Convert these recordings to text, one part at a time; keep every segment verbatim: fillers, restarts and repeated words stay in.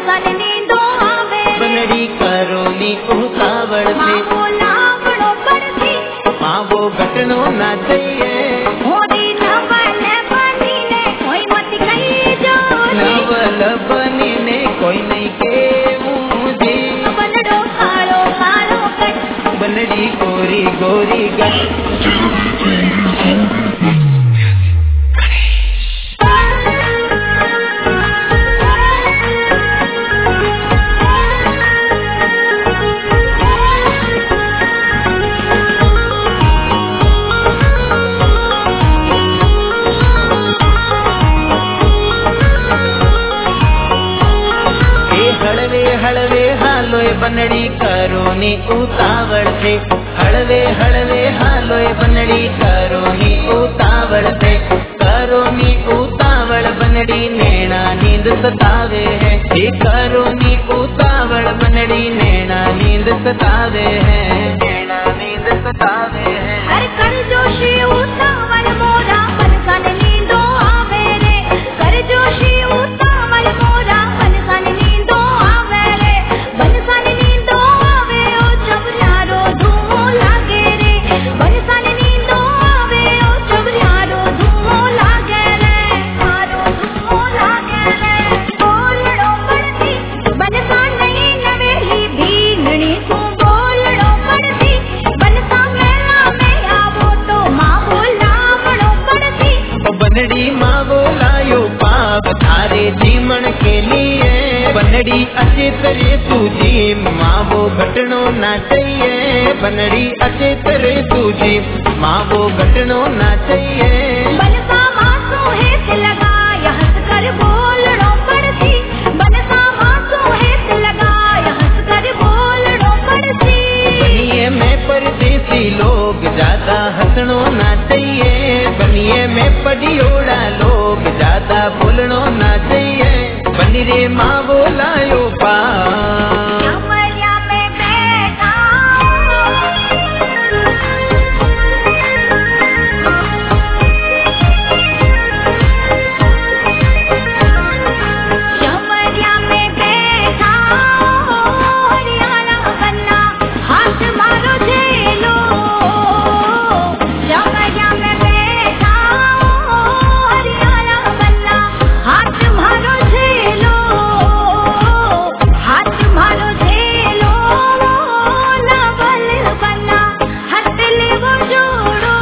सन नींदो आवे बनड़ी करो नी उतावड़ से माँ वो लावड़ो पड़ती माँ वो घटनो ना चाहिए मोरी नवल बनी ने कोई मत कही जो नवल बनी ने कोई नहीं के मुझे बनड़ो कालो कालो कट बनड़ी गोरी गोरी गट हलवे हलवे हालोय बनड़ी करो नी उतावड़ से हलवे हलवे हालोय बनड़ी करो नी उतावड़ से करो नी उतावड़ बनड़ी नैना नींद सतावे है ये करो नी उतावड़ बनड़ी नैना नींद सतावे है नैना नींद सतावे है हर कर जोशी उतावड़ मोरा मन सन नींदो आवे रे कर जोशी उतावड़ मोरा मन सन नींदो आवे रे मन सन नींदो आवे ओ चबरारो धूमो लागे रे मन सन नींदो आवे ओ चबरारो धूमो लागे रे मारो धूमो लागे रे बोलड़ो पड़ती मन सा नहीं नवेली भींगणी तू बोलड़ो पड़ती मन सा मेला में आवो तो माँ बोलावड़ो पड़ती बनड़ी माँ बोलायो पाप थारे जीवन के लिए बनड़ी अच्छे तरह तुझी माँ वो घटनो ना चाहिए बनड़ी अच्छे तरह तुझी माँ वो घटनो ना चाहिए बनसा मासू हेत लगाया हंस कर बोलड़ो पड़ती बनसा मासू हेत लगाया हंस कर बोलड़ो पड़ती बनिए में परदेसी लोग ज्यादा हंसनो ना चाहिए बनिए में पडियोड़ा लोग ज्यादा बोलनो ना चाहिए बनी रे माँ बोलायो पा कमरिया में बैठा कमरिया में बैठा हरियाणा बन्ना हाथ मारो झेलो कमरिया में बैठा हरियाणा बन्ना हाथ मारो झेलो हाथ मारो झेलो नवल बन्ना हाथ ले वो जोड़ो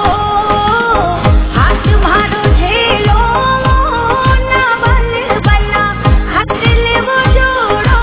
हाथ मारो झेलो नवल बन्ना हाथ ले वो जोड़ो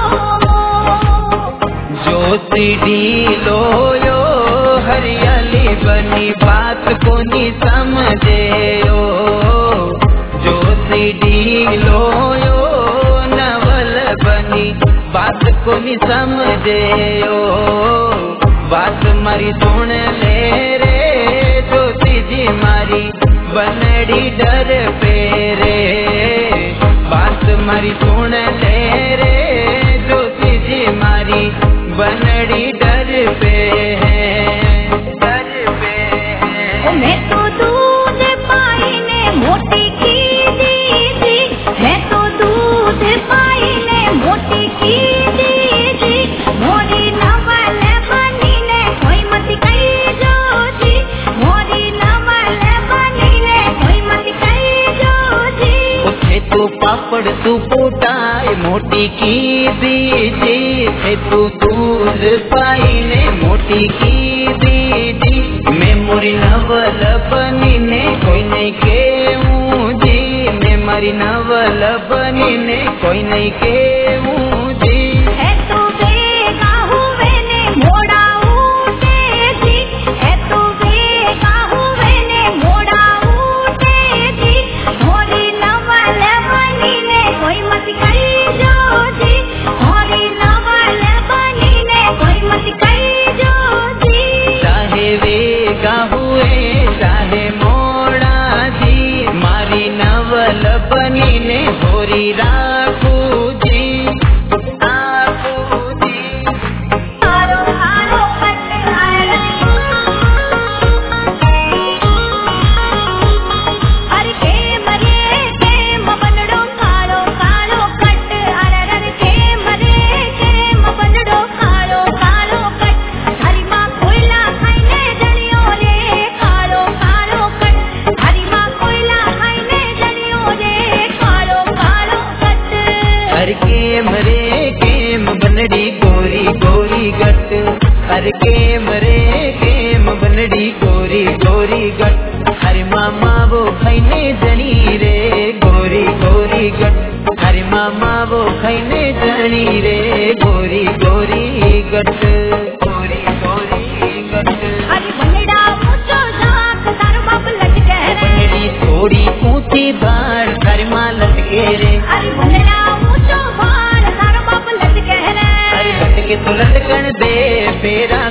जो सीढ़ी लोयो हरियाली बनी बात को नहीं समझे ओ जो सीढ़ी लोयो नवल बनी बात को नहीं समझे ओ बात मारी सुन ले रे जो सीधी मारी बनड़ी डर पे रे बात मारी सुन ले रे जो सीधी मारी बनड़ी डर पे है डर पे है मैं तो दूध पाई ने मोटी की दीदी मैं तो दूध पाई ने मोटी की दीदी मोरी नवल बनी ने कोई मत कही जो जी मोरी नवल बनी ने कोई मत कही जो जी उठे तो पापड़ तू पोटाए मोटी की दीदी थे तू दूध पाई ने मोटी की दीदी मैं मोरी नवल बनी ने कोई नहीं के जी मैं मारी नवल बनी ने कोई नहीं के जी है तो बेगा हुए ने मोड़ा उठे जी है तो बेगा हुए ने मोड़ा उठे जी मोरी नवल बनी ने कोई मत कही जो जी मोरी नवल बनी ने कोई मत कही जो जी चाहे वेगा हुए चाहे मोड़ा जी मारी नवल बनी ने होरी राखू जी राखू जी हारो हारो कट अरे के मरे के बनड़ो कालो कालो कट अररर के केम रे केम बनड़ी गोरी गोरी गट, अरे केम रे केम बनड़ी गोरी गोरी गट, अरे मामा वो खैने जनी रे गोरी गोरी गट, अरे मामा वो खैने जनी रे गोरी गोरी गट, गोरी गोरी गट। अरे बनड़ा ऊंचो झाक तारो बाप लटके रे, बनड़ी थोड़ी ऊंची बाढ़ थारी माँ लटके रे, अरे बनड़ा ऊंचो भार तारो बाप लटके रे, अरे लटके तो लटकन दे पेरा